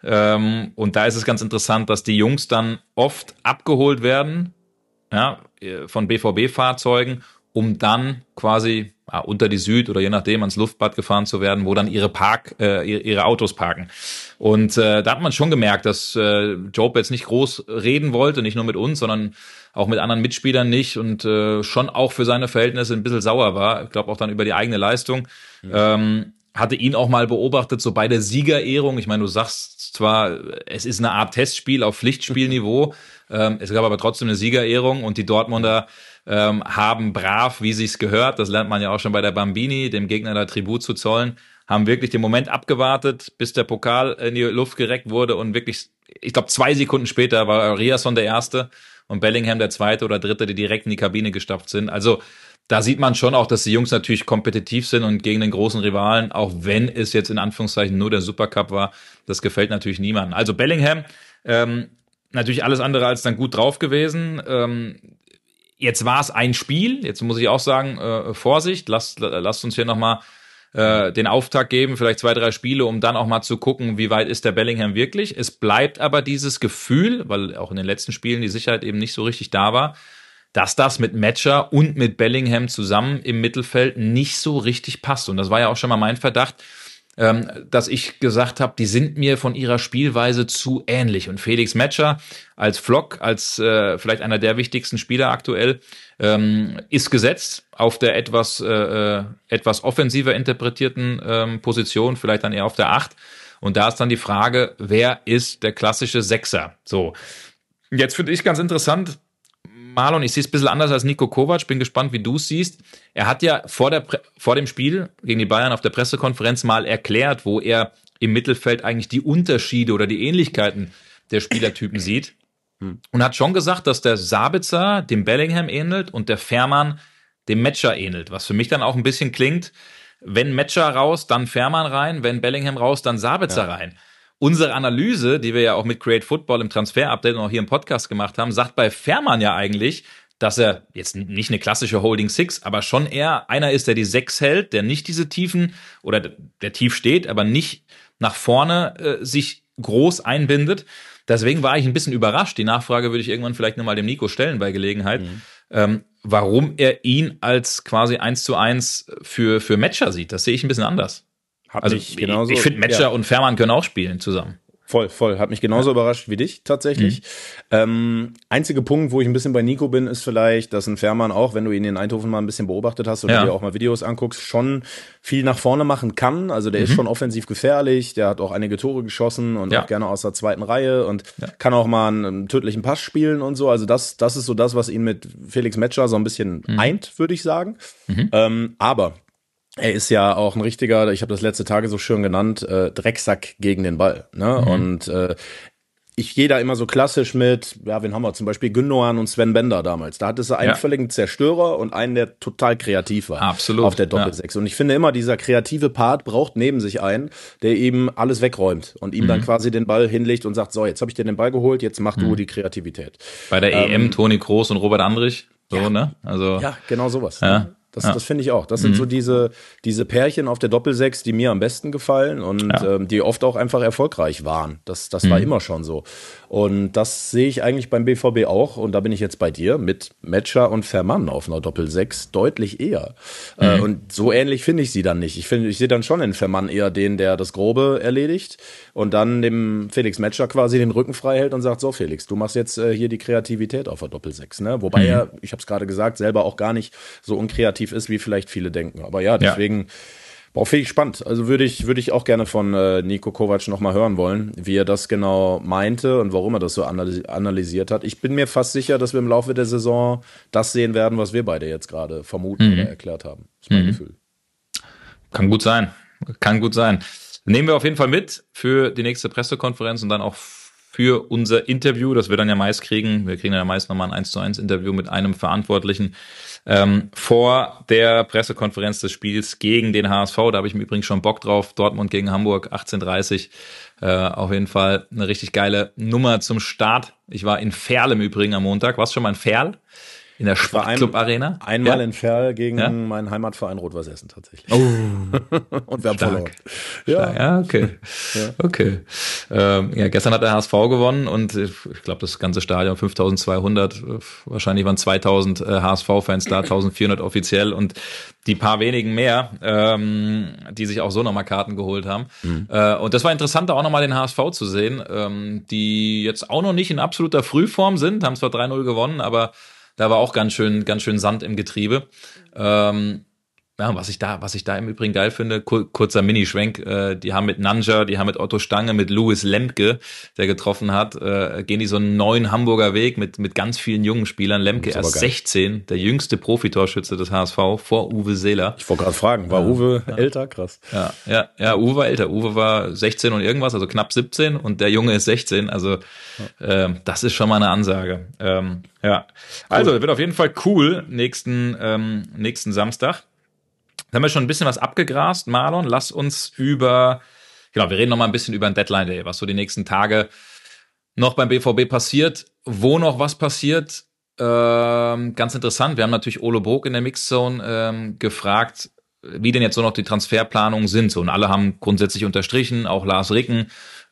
Ähm, und da ist es ganz interessant, dass die Jungs dann oft abgeholt werden, ja, von B V B-Fahrzeugen, um dann quasi ja, unter die Süd oder je nachdem ans Luftbad gefahren zu werden, wo dann ihre Park, äh, ihre Autos parken. Und äh, da hat man schon gemerkt, dass äh, Job jetzt nicht groß reden wollte, nicht nur mit uns, sondern auch mit anderen Mitspielern nicht und äh, schon auch für seine Verhältnisse ein bisschen sauer war. Ich glaube auch dann über die eigene Leistung. Mhm. Ähm, hatte ihn auch mal beobachtet, so bei der Siegerehrung. Ich meine, du sagst zwar, es ist eine Art Testspiel auf Pflichtspielniveau, ähm, es gab aber trotzdem eine Siegerehrung und die Dortmunder ähm, haben brav, wie sich's gehört, das lernt man ja auch schon bei der Bambini, dem Gegner da Tribut zu zollen, haben wirklich den Moment abgewartet, bis der Pokal in die Luft gereckt wurde und wirklich, ich glaube, zwei Sekunden später war Riasson der Erste und Bellingham der Zweite oder Dritte, die direkt in die Kabine gestapft sind. Also da sieht man schon auch, dass die Jungs natürlich kompetitiv sind und gegen den großen Rivalen, auch wenn es jetzt in Anführungszeichen nur der Supercup war, das gefällt natürlich niemandem. Also Bellingham, ähm, natürlich alles andere als dann gut drauf gewesen. Ähm, jetzt war es ein Spiel, jetzt muss ich auch sagen, äh, Vorsicht, lasst, lasst uns hier nochmal äh, den Auftakt geben, vielleicht zwei, drei Spiele, um dann auch mal zu gucken, wie weit ist der Bellingham wirklich. Es bleibt aber dieses Gefühl, weil auch in den letzten Spielen die Sicherheit eben nicht so richtig da war, dass das mit Metscher und mit Bellingham zusammen im Mittelfeld nicht so richtig passt. Und das war ja auch schon mal mein Verdacht, ähm, dass ich gesagt habe, die sind mir von ihrer Spielweise zu ähnlich. Und Felix Metscher als Flock, als äh, vielleicht einer der wichtigsten Spieler aktuell, ähm, ist gesetzt auf der etwas, äh, etwas offensiver interpretierten ähm, Position, vielleicht dann eher auf der Acht. Und da ist dann die Frage, wer ist der klassische Sechser? So, jetzt finde ich ganz interessant, Marlon, ich sehe es ein bisschen anders als Niko Kovac, bin gespannt, wie du es siehst. Er hat ja vor, der, vor dem Spiel gegen die Bayern auf der Pressekonferenz mal erklärt, wo er im Mittelfeld eigentlich die Unterschiede oder die Ähnlichkeiten der Spielertypen sieht. Hm. Und hat schon gesagt, dass der Sabitzer dem Bellingham ähnelt und der Fährmann dem Metscher ähnelt. Was für mich dann auch ein bisschen klingt, wenn Metscher raus, dann Fährmann rein, wenn Bellingham raus, dann Sabitzer ja. rein. Unsere Analyse, die wir ja auch mit Create Football im Transfer-Update und auch hier im Podcast gemacht haben, sagt bei Fährmann ja eigentlich, dass er jetzt nicht eine klassische Holding Six, aber schon eher einer ist, der die Sechs hält, der nicht diese Tiefen oder der tief steht, aber nicht nach vorne äh, sich groß einbindet. Deswegen war ich ein bisschen überrascht. Die Nachfrage würde ich irgendwann vielleicht nochmal dem Nico stellen bei Gelegenheit, mhm. ähm, warum er ihn als quasi eins zu eins für, für Metscher sieht. Das sehe ich ein bisschen anders. Hat also mich genauso, ich finde, Metscher ja. und Fährmann können auch spielen zusammen. Voll, voll. Hat mich genauso ja. überrascht wie dich tatsächlich. Mhm. Ähm, einziger Punkt, wo ich ein bisschen bei Nico bin, ist vielleicht, dass ein Fährmann auch, wenn du ihn in Eindhoven mal ein bisschen beobachtet hast oder ja. dir auch mal Videos anguckst, schon viel nach vorne machen kann. Also der mhm. ist schon offensiv gefährlich, der hat auch einige Tore geschossen und ja. auch gerne aus der zweiten Reihe und ja. kann auch mal einen, einen tödlichen Pass spielen und so. Also das, das ist so das, was ihn mit Felix Metscher so ein bisschen mhm. eint, würde ich sagen. Mhm. Ähm, aber er ist ja auch ein richtiger, ich habe das letzte Tage so schön genannt, äh, Drecksack gegen den Ball. Ne? Mhm. Und äh, ich gehe da immer so klassisch mit, ja, wen haben wir? Zum Beispiel Gündogan und Sven Bender damals. Da hattest du einen ja. völligen Zerstörer und einen, der total kreativ war. Absolut. Auf der Doppelsechs. Ja. Und ich finde immer, dieser kreative Part braucht neben sich einen, der eben alles wegräumt und ihm mhm. dann quasi den Ball hinlegt und sagt, so, jetzt habe ich dir den Ball geholt, jetzt mach mhm. du die Kreativität. Bei der ähm, E M Toni Kroos und Robert Andrich. So, ja. ne? Also, ja, genau sowas. Ja. das, ja. das finde ich auch. Das sind mhm. so diese, diese Pärchen auf der Doppelsechs, die mir am besten gefallen und ja. ähm, die oft auch einfach erfolgreich waren. Das, das mhm. war immer schon so. Und das sehe ich eigentlich beim B V B auch. Und da bin ich jetzt bei dir mit Metscher und Vermann auf einer Doppelsechs deutlich eher. Mhm. Äh, und so ähnlich finde ich sie dann nicht. Ich finde, ich sehe dann schon in Vermann eher den, der das Grobe erledigt und dann dem Felix Metscher quasi den Rücken frei hält und sagt, so Felix, du machst jetzt äh, hier die Kreativität auf der Doppelsechs. Ne? Wobei mhm. er, ich habe es gerade gesagt, selber auch gar nicht so unkreativ ist, wie vielleicht viele denken. Aber ja, deswegen, ja. boah, finde ich spannend. Also würde ich, würde ich auch gerne von äh, Niko Kovac nochmal hören wollen, wie er das genau meinte und warum er das so analysi- analysiert hat. Ich bin mir fast sicher, dass wir im Laufe der Saison das sehen werden, was wir beide jetzt gerade vermuten mhm. oder erklärt haben. Das ist mein mhm. Gefühl. Kann gut sein. Kann gut sein. Nehmen wir auf jeden Fall mit für die nächste Pressekonferenz und dann auch für unser Interview, das wir dann ja meist kriegen. Wir kriegen ja meist nochmal ein eins zu eins Interview mit einem Verantwortlichen ähm, vor der Pressekonferenz des Spiels gegen den H S V. Da habe ich im Übrigen schon Bock drauf. Dortmund gegen Hamburg, achtzehn Uhr dreißig. Äh, auf jeden Fall eine richtig geile Nummer zum Start. Ich war in Verl im Übrigen am Montag. Warst du schon mal in Verl? In der Sportclub-Arena? Ein, einmal ja? in Verl gegen ja? meinen Heimatverein Rot-Weiß Essen tatsächlich. Oh. Und wir haben verloren. Ja. ja, okay. Ja. Okay. Ähm, ja, gestern hat der H S V gewonnen und ich glaube, das ganze Stadion fünftausendzweihundert, wahrscheinlich waren zweitausend äh, H S V-Fans da, eintausendvierhundert offiziell und die paar wenigen mehr, ähm, die sich auch so nochmal Karten geholt haben. Mhm. Äh, und das war interessant, da auch nochmal den H S V zu sehen, ähm, die jetzt auch noch nicht in absoluter Frühform sind, haben zwar drei null gewonnen, aber da war auch ganz schön, ganz schön Sand im Getriebe. Ähm, ja, was ich da, was ich da im Übrigen geil finde, kur- kurzer Minischwenk, äh, die haben mit Nanja, die haben mit Otto Stange, mit Louis Lemke, der getroffen hat, äh, gehen die so einen neuen Hamburger Weg mit, mit ganz vielen jungen Spielern. Lemke erst sechzehn, der jüngste Profitorschütze des H S V, vor Uwe Seeler. Ich wollte gerade fragen, war Uwe ja. älter? Krass. Ja, ja, ja, Uwe war älter. Uwe war sechzehn und irgendwas, also knapp siebzehn und der Junge ist sechzehn, also äh, das ist schon mal eine Ansage. Ähm, ja, also wird auf jeden Fall cool nächsten, ähm, nächsten Samstag. Da haben wir schon ein bisschen was abgegrast, Marlon. Lass uns über, genau, wir reden noch mal ein bisschen über ein Deadline Day, was so die nächsten Tage noch beim B V B passiert, wo noch was passiert. Ähm, ganz interessant, wir haben natürlich Ole Brok in der Mixzone ähm, gefragt, wie denn jetzt so noch die Transferplanungen sind. So, und alle haben grundsätzlich unterstrichen, auch Lars Ricken,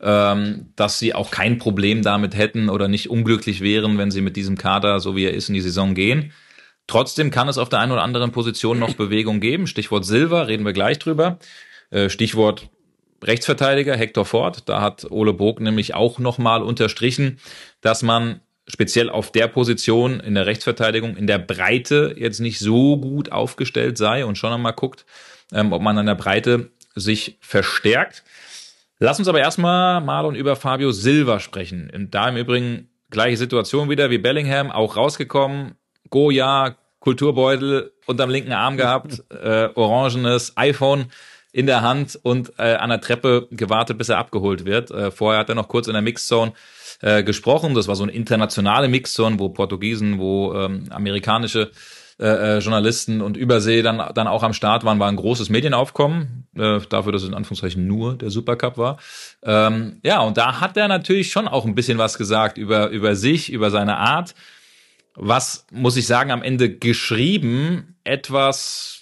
ähm, dass sie auch kein Problem damit hätten oder nicht unglücklich wären, wenn sie mit diesem Kader, so wie er ist, in die Saison gehen. Trotzdem kann es auf der einen oder anderen Position noch Bewegung geben. Stichwort Silva, reden wir gleich drüber. Stichwort Rechtsverteidiger, Hector Ford. Da hat Ole Brok nämlich auch nochmal unterstrichen, dass man speziell auf der Position in der Rechtsverteidigung in der Breite jetzt nicht so gut aufgestellt sei und schon einmal guckt, ob man an der Breite sich verstärkt. Lass uns aber erstmal, Marlon, über Fabio Silva sprechen. Und da im Übrigen gleiche Situation wieder wie Bellingham, auch rausgekommen. Goya, Kulturbeutel unterm linken Arm gehabt, äh, orangenes iPhone in der Hand und äh, an der Treppe gewartet, bis er abgeholt wird. Äh, vorher hat er noch kurz in der Mixzone äh, gesprochen. Das war so eine internationale Mixzone, wo Portugiesen, wo ähm, amerikanische äh, Journalisten und Übersee dann dann auch am Start waren, war ein großes Medienaufkommen, äh, dafür, dass es in Anführungszeichen nur der Supercup war. Ähm, ja, und da hat er natürlich schon auch ein bisschen was gesagt über über sich, über seine Art. Was, muss ich sagen, am Ende geschrieben etwas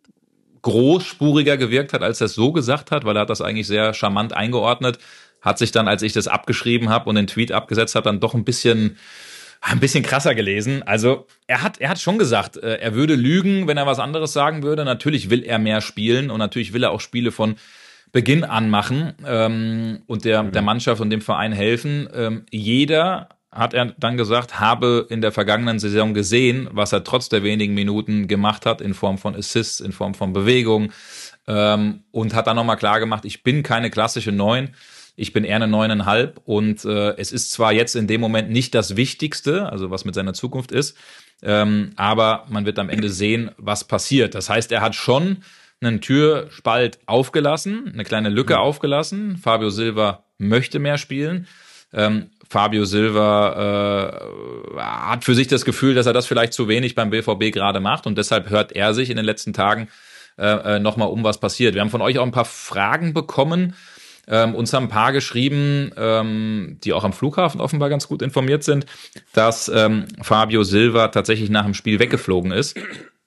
großspuriger gewirkt hat, als er es so gesagt hat, weil er hat das eigentlich sehr charmant eingeordnet, hat sich dann, als ich das abgeschrieben habe und den Tweet abgesetzt habe, dann doch ein bisschen ein bisschen krasser gelesen. Also er hat er hat schon gesagt, er würde lügen, wenn er was anderes sagen würde. Natürlich will er mehr spielen und natürlich will er auch Spiele von Beginn an machen ähm, und der, der Mannschaft und dem Verein helfen. Ähm, jeder hat er dann gesagt, habe in der vergangenen Saison gesehen, was er trotz der wenigen Minuten gemacht hat, in Form von Assists, in Form von Bewegung, ähm, und hat dann nochmal klar gemacht, ich bin keine klassische Neun, ich bin eher eine Neuneinhalb und äh, es ist zwar jetzt in dem Moment nicht das Wichtigste, also was mit seiner Zukunft ist, ähm, aber man wird am Ende sehen, was passiert. Das heißt, er hat schon einen Türspalt aufgelassen, eine kleine Lücke aufgelassen. Fabio Silva möchte mehr spielen. Ähm, Fabio Silva äh, hat für sich das Gefühl, dass er das vielleicht zu wenig beim B V B gerade macht und deshalb hört er sich in den letzten Tagen äh, nochmal um, was passiert. Wir haben von euch auch ein paar Fragen bekommen, ähm, uns haben ein paar geschrieben, ähm, die auch am Flughafen offenbar ganz gut informiert sind, dass ähm, Fabio Silva tatsächlich nach dem Spiel weggeflogen ist.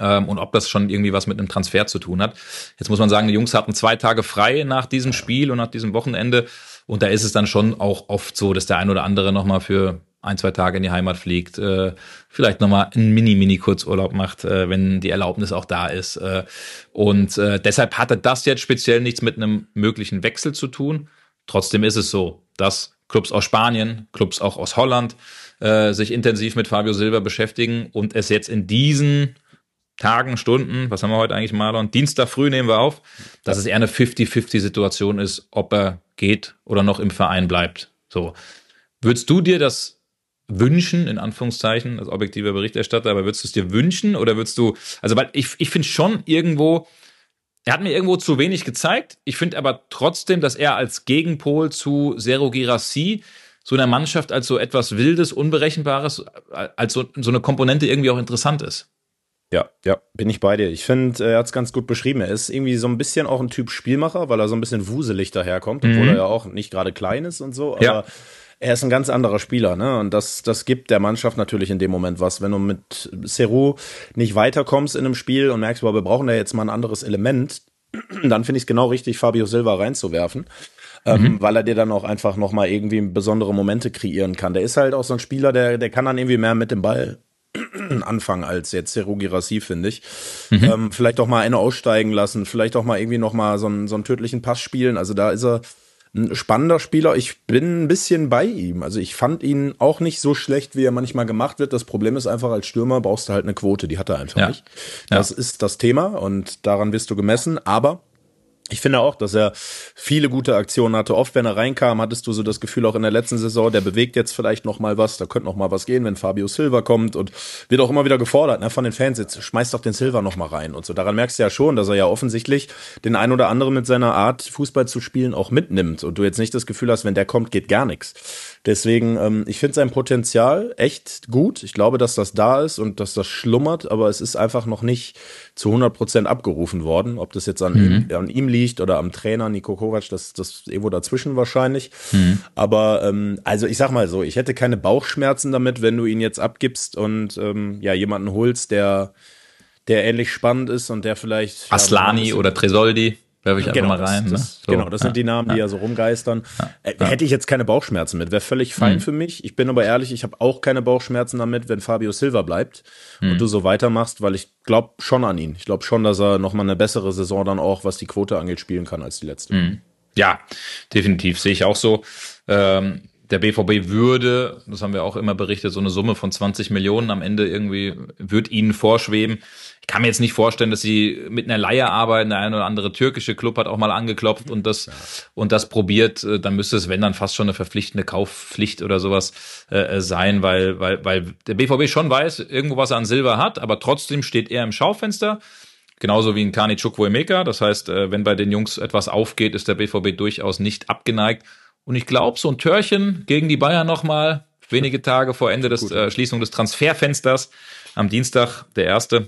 ähm, und ob das schon irgendwie was mit einem Transfer zu tun hat. Jetzt muss man sagen, die Jungs hatten zwei Tage frei nach diesem Spiel und nach diesem Wochenende und da ist es dann schon auch oft so, dass der ein oder andere nochmal für ein, zwei Tage in die Heimat fliegt, äh, vielleicht nochmal einen Mini-Mini-Kurzurlaub macht, äh, wenn die Erlaubnis auch da ist. Äh, und äh, deshalb hatte das jetzt speziell nichts mit einem möglichen Wechsel zu tun. Trotzdem ist es so, dass Clubs aus Spanien, Clubs auch aus Holland äh, sich intensiv mit Fabio Silva beschäftigen und es jetzt in diesen Tagen, Stunden, was haben wir heute eigentlich, Marlon? Dienstag früh nehmen wir auf, dass es eher eine fifty-fifty-Situation ist, ob er geht oder noch im Verein bleibt. So. Würdest du dir das wünschen, in Anführungszeichen, als objektiver Berichterstatter, aber würdest du es dir wünschen oder würdest du, also weil ich, ich finde schon irgendwo, er hat mir irgendwo zu wenig gezeigt, ich finde aber trotzdem, dass er als Gegenpol zu Serhou Guirassy, so einer Mannschaft als so etwas Wildes, Unberechenbares, als so, so eine Komponente irgendwie auch interessant ist. Ja, ja, bin ich bei dir. Ich finde, er hat es ganz gut beschrieben. Er ist irgendwie so ein bisschen auch ein Typ Spielmacher, weil er so ein bisschen wuselig daherkommt, obwohl mhm. er ja auch nicht gerade klein ist und so, aber ja. Er ist ein ganz anderer Spieler, ne? Und das, das gibt der Mannschaft natürlich in dem Moment was. Wenn du mit Serhou nicht weiterkommst in einem Spiel und merkst, boah, wir brauchen da jetzt mal ein anderes Element, dann finde ich es genau richtig, Fabio Silva reinzuwerfen, mhm. ähm, weil er dir dann auch einfach nochmal irgendwie besondere Momente kreieren kann. Der ist halt auch so ein Spieler, der, der kann dann irgendwie mehr mit dem Ball anfangen als jetzt Serhou Guirassy, finde ich. Mhm. Ähm, vielleicht auch mal eine aussteigen lassen, vielleicht auch mal irgendwie nochmal so einen, so einen tödlichen Pass spielen. Also da ist er ein spannender Spieler. Ich bin ein bisschen bei ihm. Also ich fand ihn auch nicht so schlecht, wie er manchmal gemacht wird. Das Problem ist einfach, als Stürmer brauchst du halt eine Quote. Die hat er einfach ja. nicht. Das ja. ist das Thema und daran wirst du gemessen. Aber ich finde auch, dass er viele gute Aktionen hatte. Oft, wenn er reinkam, hattest du so das Gefühl, auch in der letzten Saison, der bewegt jetzt vielleicht noch mal was, da könnte noch mal was gehen, wenn Fabio Silva kommt und wird auch immer wieder gefordert, ne, von den Fans, jetzt schmeißt doch den Silva noch mal rein und so. Daran merkst du ja schon, dass er ja offensichtlich den ein oder anderen mit seiner Art, Fußball zu spielen, auch mitnimmt und du jetzt nicht das Gefühl hast, wenn der kommt, geht gar nichts. Deswegen, ähm, ich finde sein Potenzial echt gut. Ich glaube, dass das da ist und dass das schlummert, aber es ist einfach noch nicht zu hundert Prozent abgerufen worden. Ob das jetzt an, mhm. ihm, an ihm liegt oder am Trainer Niko Kovac, das das irgendwo dazwischen wahrscheinlich. Mhm. Aber ähm, also ich sag mal so, ich hätte keine Bauchschmerzen damit, wenn du ihn jetzt abgibst und ähm, ja jemanden holst, der der ähnlich spannend ist und der vielleicht Aslani ja, oder Tresoldi. Werfe ich einfach genau, mal rein. Das, das, ne? so. Genau, das sind die Namen, die ja, ja so rumgeistern. Ja, äh, ja. Hätte ich jetzt keine Bauchschmerzen mit, wäre völlig fein mhm. für mich. Ich bin aber ehrlich, ich habe auch keine Bauchschmerzen damit, wenn Fabio Silva bleibt mhm. und du so weitermachst, weil ich glaube schon an ihn. Ich glaube schon, dass er nochmal eine bessere Saison dann auch, was die Quote angeht, spielen kann als die letzte. Mhm. Ja, definitiv, sehe ich auch so. Ähm, der B V B würde, das haben wir auch immer berichtet, so eine Summe von zwanzig Millionen am Ende irgendwie, wird ihnen vorschweben. Ich kann mir jetzt nicht vorstellen, dass sie mit einer Leihe arbeiten. Der eine oder andere türkische Club hat auch mal angeklopft und das ja. und das probiert. Dann müsste es, wenn dann fast schon eine verpflichtende Kaufflicht oder sowas äh, sein, weil weil weil der B V B schon weiß, irgendwo was er an Silva hat, aber trotzdem steht er im Schaufenster. Genauso wie ein Kani Chukwuemeka. Das heißt, wenn bei den Jungs etwas aufgeht, ist der B V B durchaus nicht abgeneigt. Und ich glaube, so ein Törchen gegen die Bayern nochmal, wenige Tage vor Ende des äh, Schließung des Transferfensters, am Dienstag, der erste,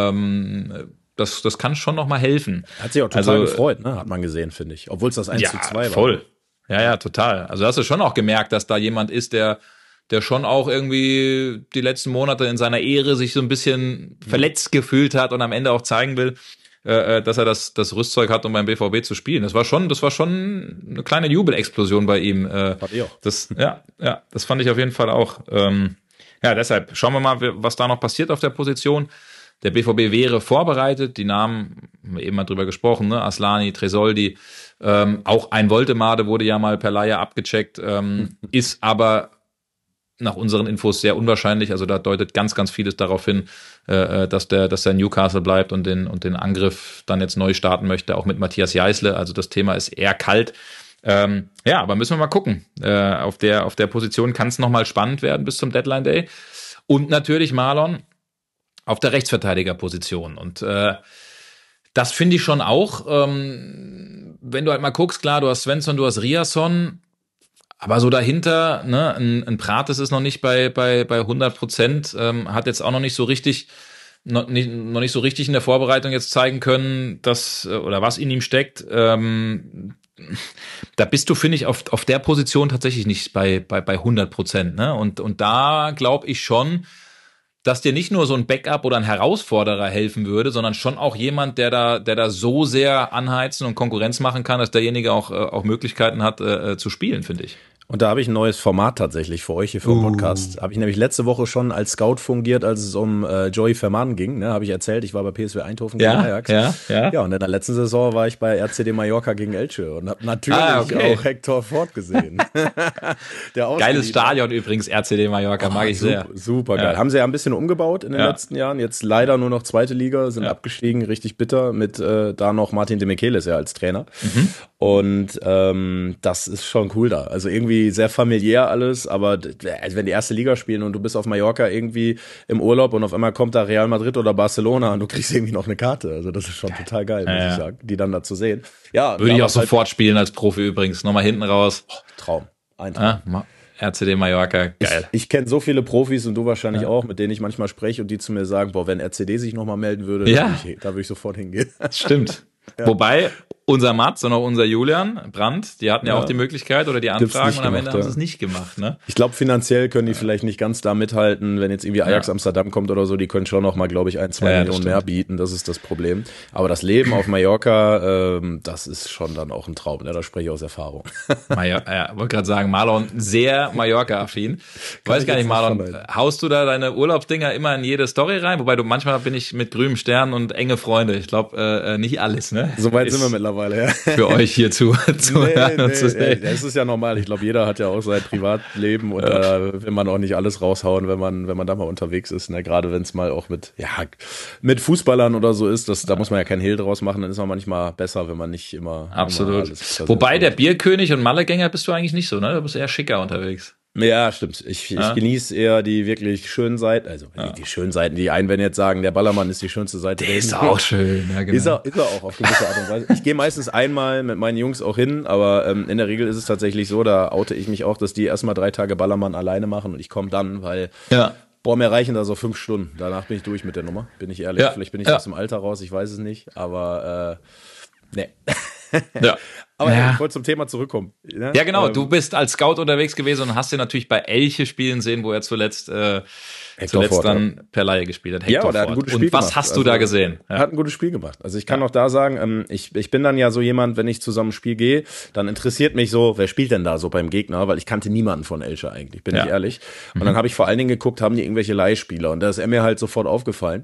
ähm, das, das kann schon nochmal helfen. Hat sich auch total also, gefreut, ne? Hat man gesehen, finde ich. Obwohl es das eins ja, zu zwei war. Voll. Ja, ja, total. Also hast du schon auch gemerkt, dass da jemand ist, der, der schon auch irgendwie die letzten Monate in seiner Ehre sich so ein bisschen mhm. verletzt gefühlt hat und am Ende auch zeigen will, äh, dass er das, das Rüstzeug hat, um beim B V B zu spielen. Das war schon, das war schon eine kleine Jubelexplosion bei ihm. Äh, fand ich auch. Das, ja, ja, das fand ich auf jeden Fall auch. Ähm, Ja, deshalb schauen wir mal, was da noch passiert auf der Position. Der B V B wäre vorbereitet, die Namen, haben wir eben mal drüber gesprochen, ne? Aslani, Tresoldi, ähm, auch ein Woltemade wurde ja mal per Leihe abgecheckt, ähm, ist aber nach unseren Infos sehr unwahrscheinlich, also da deutet ganz, ganz vieles darauf hin, äh, dass der, dass der Newcastle bleibt und den, und den Angriff dann jetzt neu starten möchte, auch mit Matthias Jeißle, also das Thema ist eher kalt. Ähm, ja, aber müssen wir mal gucken. Äh, auf der, auf der Position kann es nochmal spannend werden bis zum Deadline Day. Und natürlich Marlon auf der Rechtsverteidigerposition. Und äh, das finde ich schon auch, ähm, wenn du halt mal guckst, klar, du hast Svensson, du hast Riasson, aber so dahinter, ne, ein, ein Prates ist noch nicht bei, bei, bei hundert Prozent, ähm, hat jetzt auch noch nicht so richtig Noch nicht, noch nicht so richtig in der Vorbereitung jetzt zeigen können, dass, oder was in ihm steckt. Ähm, da bist du, finde ich, auf, auf der Position tatsächlich nicht bei, bei, bei hundert Prozent. Ne? Und, und da glaube ich schon, dass dir nicht nur so ein Backup oder ein Herausforderer helfen würde, sondern schon auch jemand, der da, der da so sehr anheizen und Konkurrenz machen kann, dass derjenige auch, äh, auch Möglichkeiten hat, äh, zu spielen, finde ich. Und da habe ich ein neues Format tatsächlich für euch hier für den Podcast. Uh. Habe ich nämlich letzte Woche schon als Scout fungiert, als es um äh, Joey Vermaelen ging. Ne, habe ich erzählt, ich war bei P S V Eindhoven gegen ja, Ajax. Ja, ja. ja, und in der letzten Saison war ich bei R C D Mallorca gegen Elche und habe natürlich ah, okay. auch Hector Ford gesehen. Der Geiles Stadion übrigens, R C D Mallorca, oh, mag ich sehr. Super geil. Ja. Haben sie ja ein bisschen umgebaut in den ja. letzten Jahren. Jetzt leider nur noch zweite Liga, sind ja. abgestiegen, richtig bitter, mit äh, da noch Martin de Michelis ja als Trainer. Mhm. Und ähm, das ist schon cool da. Also irgendwie sehr familiär alles, aber also wenn die erste Liga spielen und du bist auf Mallorca irgendwie im Urlaub und auf einmal kommt da Real Madrid oder Barcelona und du kriegst irgendwie noch eine Karte. Also das ist schon total geil, muss ja, ich sagen, die dann da zu sehen. Ja, würde ich auch sofort halt spielen als Profi übrigens. Nochmal hinten raus. Oh, Traum. Ein Traum. Ah, R C D Mallorca, geil. Ich, ich kenne so viele Profis und du wahrscheinlich ja. auch, mit denen ich manchmal spreche und die zu mir sagen, boah, wenn R C D sich nochmal melden würde, ja. da würde ich, würd ich sofort hingehen. Stimmt. Ja. Wobei unser Mats und auch unser Julian Brandt, die hatten ja, ja auch die Möglichkeit oder die Anfragen und am Ende haben sie es nicht gemacht. Ne? Ich glaube, finanziell können die vielleicht nicht ganz da mithalten, wenn jetzt irgendwie Ajax ja. Amsterdam kommt oder so, die können schon noch mal, glaube ich, ein, zwei ja, Millionen mehr bieten, das ist das Problem. Aber das Leben auf Mallorca, ähm, das ist schon dann auch ein Traum, ne? Da spreche ich aus Erfahrung. Mallorca, ja, wollte gerade sagen, Marlon, sehr Mallorca-affin. Ich weiß gar nicht, Marlon, haust du da deine Urlaubsdinger immer in jede Story rein? Wobei du manchmal bin ich mit grünem Stern und enge Freunde. Ich glaube, äh, nicht alles, ne? Soweit sind wir mittlerweile, ja. Für euch hier zu, zu nee, hören und nee, zu sehen. Das ist ja normal. Ich glaube, jeder hat ja auch sein Privatleben und ja. da will man auch nicht alles raushauen, wenn man, wenn man da mal unterwegs ist. Ne? Gerade wenn es mal auch mit, ja, mit Fußballern oder so ist, das, da muss man ja keinen Hehl draus machen, dann ist man manchmal besser, wenn man nicht immer. Absolut. Immer alles Wobei der Bierkönig und Mallegänger bist du eigentlich nicht so, ne? Du bist eher schicker unterwegs. Ja, stimmt. Ich, ja. ich genieße eher die wirklich schönen Seiten, also ja. die, die schönen Seiten, die einen werden jetzt sagen, der Ballermann ist die schönste Seite. Der ist auch schön, ja genau. Ist er, ist er auch auf gewisse Art und Weise. Ich gehe meistens einmal mit meinen Jungs auch hin, aber ähm, in der Regel ist es tatsächlich so, da oute ich mich auch, dass die erstmal drei Tage Ballermann alleine machen und ich komme dann, weil ja. boah, mir reichen da so fünf Stunden. Danach bin ich durch mit der Nummer, bin ich ehrlich. Ja. Vielleicht bin ich ja. aus dem Alter raus, ich weiß es nicht, aber äh, nee. Ja. Aber ja. ich wollte zum Thema zurückkommen. Ne? Ja, genau. Ähm, du bist als Scout unterwegs gewesen und hast dir natürlich bei Elche spielen sehen, wo er zuletzt, äh, zuletzt Ford, dann ja. per Laie gespielt hat. Hector ja, der hat ein gutes Spiel und was gemacht. hast du also, da gesehen? Er ja. hat ein gutes Spiel gemacht. Also ich kann ja. auch da sagen, ähm, ich, ich bin dann ja so jemand, wenn ich zusammen ein Spiel gehe, dann interessiert mich so, wer spielt denn da so beim Gegner, weil ich kannte niemanden von Elche eigentlich, bin ja. ich ehrlich. Und mhm. dann habe ich vor allen Dingen geguckt, haben die irgendwelche Leihspieler und da ist er mir halt sofort aufgefallen.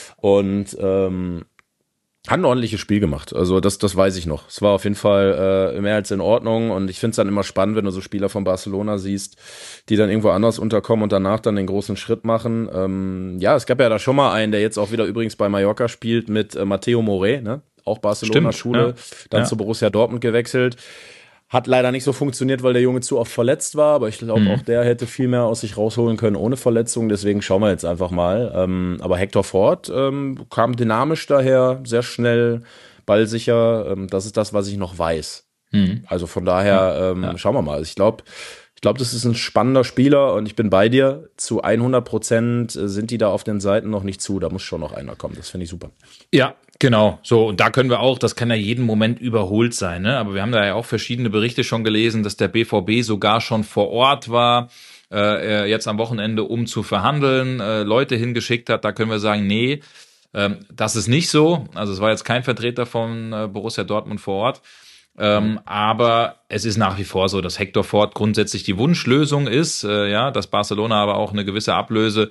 Und ähm, hat ein ordentliches Spiel gemacht, also das, das weiß ich noch. Es war auf jeden Fall äh, mehr als in Ordnung und ich finde es dann immer spannend, wenn du so Spieler von Barcelona siehst, die dann irgendwo anders unterkommen und danach dann den großen Schritt machen. Ähm, ja, es gab ja da schon mal einen, der jetzt auch wieder übrigens bei Mallorca spielt mit äh, Mateo Morey, ne? Auch Barcelona-Schule, ja. dann ja. zu Borussia Dortmund gewechselt. Hat leider nicht so funktioniert, weil der Junge zu oft verletzt war, aber ich glaube, mhm. auch der hätte viel mehr aus sich rausholen können ohne Verletzung, deswegen schauen wir jetzt einfach mal. Ähm, aber Hector Ford ähm, kam dynamisch daher, sehr schnell, ballsicher, ähm, das ist das, was ich noch weiß. Mhm. Also von daher ähm, ja. schauen wir mal. Ich glaube, ich glaube, das ist ein spannender Spieler und ich bin bei dir. Zu hundert Prozent sind die da auf den Seiten noch nicht zu, da muss schon noch einer kommen, das finde ich super. Ja, genau, so, und da können wir auch, das kann ja jeden Moment überholt sein, ne? Aber wir haben da ja auch verschiedene Berichte schon gelesen, dass der B V B sogar schon vor Ort war, äh, jetzt am Wochenende, um zu verhandeln, äh, Leute hingeschickt hat. Da können wir sagen, nee, ähm, das ist nicht so. Also es war jetzt kein Vertreter von äh, Borussia Dortmund vor Ort. Ähm, aber es ist nach wie vor so, dass Hector Ford grundsätzlich die Wunschlösung ist, äh, ja, dass Barcelona aber auch eine gewisse Ablöse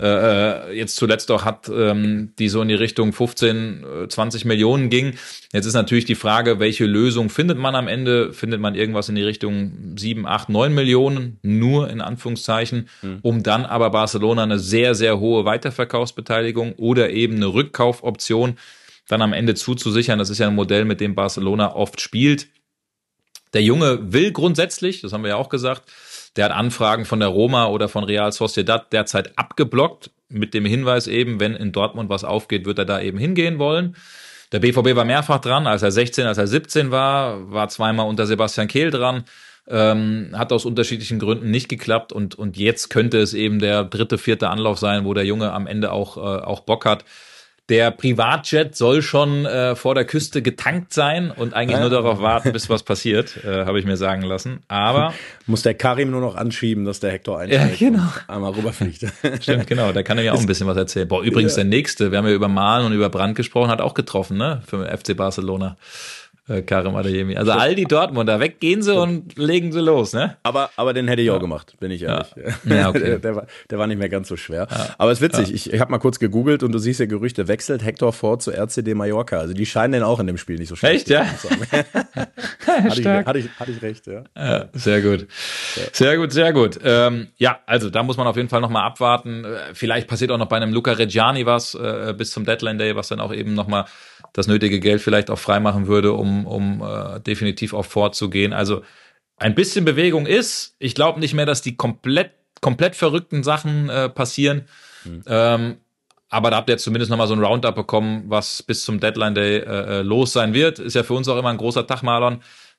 äh, jetzt zuletzt auch hat, ähm, die so in die Richtung fünfzehn, zwanzig Millionen ging. Jetzt ist natürlich die Frage, welche Lösung findet man am Ende? Findet man irgendwas in die Richtung sieben, acht, neun Millionen, nur in Anführungszeichen, mhm. um dann aber Barcelona eine sehr, sehr hohe Weiterverkaufsbeteiligung oder eben eine Rückkaufoption dann am Ende zuzusichern. Das ist ja ein Modell, mit dem Barcelona oft spielt. Der Junge will grundsätzlich, das haben wir ja auch gesagt, der hat Anfragen von der Roma oder von Real Sociedad derzeit abgeblockt, mit dem Hinweis eben, wenn in Dortmund was aufgeht, wird er da eben hingehen wollen. Der B V B war mehrfach dran, als er sechzehn, als er siebzehn war, war zweimal unter Sebastian Kehl dran, ähm, hat aus unterschiedlichen Gründen nicht geklappt und, und jetzt könnte es eben der dritte, vierte Anlauf sein, wo der Junge am Ende auch, äh, auch Bock hat. Der Privatjet soll schon äh, vor der Küste getankt sein und eigentlich ja. nur darauf warten, bis was passiert, äh, habe ich mir sagen lassen. Aber muss der Karim nur noch anschieben, dass der Hector einsteigt ja, genau. und einmal rüberfliegt. Stimmt, genau. Da kann er mir auch ein bisschen was erzählen. Boah, übrigens ja. der Nächste, wir haben ja über Malen und über Brandt gesprochen, hat auch getroffen, ne? Für F C Barcelona. Karim Adeyemi. Also all die Dortmunder, weg gehen sie und legen sie los, ne? Aber, aber den hätte ich auch ja. gemacht, bin ich ehrlich. Ja. Ja, okay. der, der, war, der war nicht mehr ganz so schwer. Ja. Aber es ist witzig, ja. ich, ich habe mal kurz gegoogelt und du siehst ja Gerüchte, wechselt Hector Ford zu R C D Mallorca. Also die scheinen den auch in dem Spiel nicht so schlecht. Echt, ja? hatte, ich, hatte, ich, hatte ich recht, ja. ja sehr gut. Sehr gut, sehr gut. Ähm, ja, also da muss man auf jeden Fall nochmal abwarten. Vielleicht passiert auch noch bei einem Luca Reggiani was äh, bis zum Deadline Day, was dann auch eben nochmal das nötige Geld vielleicht auch freimachen würde, um, um äh, definitiv auf Ford zu gehen. Also ein bisschen Bewegung ist. Ich glaube nicht mehr, dass die komplett, komplett verrückten Sachen äh, passieren. Mhm. Ähm, aber da habt ihr jetzt zumindest nochmal so ein Roundup bekommen, was bis zum Deadline Day äh, los sein wird. Ist ja für uns auch immer ein großer Tag, Marlon.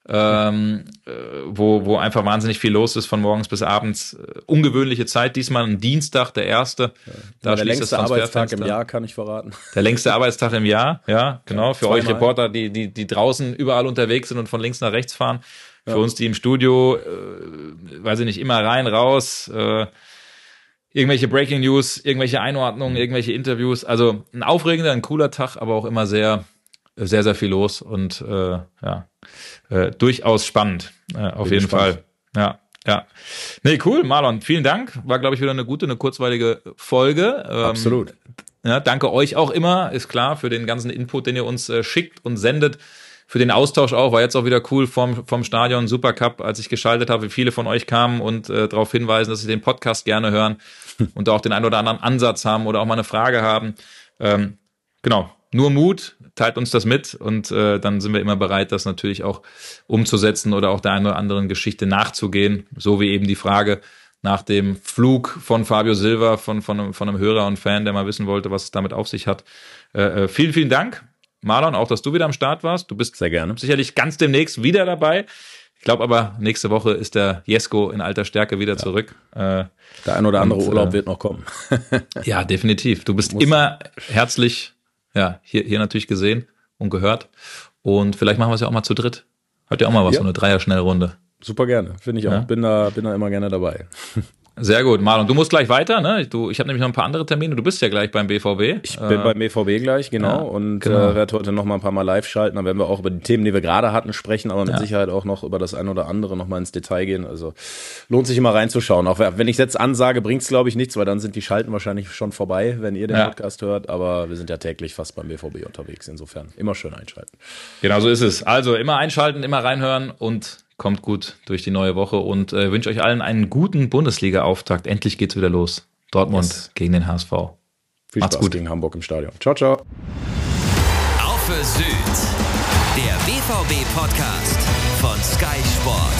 Ähm, äh, wo, wo einfach wahnsinnig viel los ist von morgens bis abends. Äh, ungewöhnliche Zeit, diesmal ein Dienstag, der erste. Ja. Da der längste Arbeitstag im Jahr, kann ich verraten. Der längste Arbeitstag im Jahr, ja, genau. Ja, für euch Reporter, die, die, die draußen überall unterwegs sind und von links nach rechts fahren. Ja. Für uns, die im Studio, äh, weiß ich nicht, immer rein, raus, äh, irgendwelche Breaking News, irgendwelche Einordnungen, irgendwelche Interviews. Also ein aufregender, ein cooler Tag, aber auch immer sehr, sehr, sehr viel los und äh, ja, äh, durchaus spannend, äh, auf Bin jeden gespannt. Fall. Ja, ja. Nee, cool, Marlon, vielen Dank. War, glaube ich, wieder eine gute, eine kurzweilige Folge. Ähm, Absolut. Ja, danke euch auch immer, ist klar, für den ganzen Input, den ihr uns äh, schickt und sendet. Für den Austausch auch, war jetzt auch wieder cool vom, vom Stadion Supercup, als ich geschaltet habe, wie viele von euch kamen und äh, darauf hinweisen, dass sie den Podcast gerne hören und auch den einen oder anderen Ansatz haben oder auch mal eine Frage haben. Ähm, genau, nur Mut, teilt uns das mit und äh, dann sind wir immer bereit, das natürlich auch umzusetzen oder auch der einen oder anderen Geschichte nachzugehen, so wie eben die Frage nach dem Flug von Fabio Silva, von, von, einem, von einem Hörer und Fan, der mal wissen wollte, was es damit auf sich hat. Äh, äh, vielen, vielen Dank, Marlon, auch, dass du wieder am Start warst. Du bist sehr gerne sicherlich ganz demnächst wieder dabei. Ich glaube aber, nächste Woche ist der Jesko in alter Stärke wieder ja. zurück. Äh, der ein oder andere und, Urlaub äh, wird noch kommen. Ja, definitiv. Du bist immer herzlich ja, hier, hier natürlich gesehen und gehört. Und vielleicht machen wir es ja auch mal zu dritt. Hat ja auch mal was, ja. so eine Dreier-Schnellrunde. Super gerne, finde ich auch. Ja. Bin da, bin da immer gerne dabei. Sehr gut, Marlon. Du musst gleich weiter, ne? Du, ich habe nämlich noch ein paar andere Termine. Du bist ja gleich beim B V B. Ich bin äh, beim B V B gleich, genau. Ja, und genau. äh, werde heute noch mal ein paar Mal live schalten. Dann werden wir auch über die Themen, die wir gerade hatten, sprechen, aber mit ja. Sicherheit auch noch über das ein oder andere noch mal ins Detail gehen. Also lohnt sich immer reinzuschauen. Auch wenn ich jetzt ansage, bringt's glaube ich nichts, weil dann sind die Schalten wahrscheinlich schon vorbei, wenn ihr den ja. Podcast hört. Aber wir sind ja täglich fast beim B V B unterwegs. Insofern immer schön einschalten. Genau so ist es. Also immer einschalten, immer reinhören und kommt gut durch die neue Woche und äh, wünsche euch allen einen guten Bundesliga-Auftakt. Endlich geht's wieder los. Dortmund yes. gegen den H S V. Viel Macht's Spaß gut. Gegen Hamburg im Stadion. Ciao, ciao. Auf für Süd. Der B V B-Podcast von Sky Sport.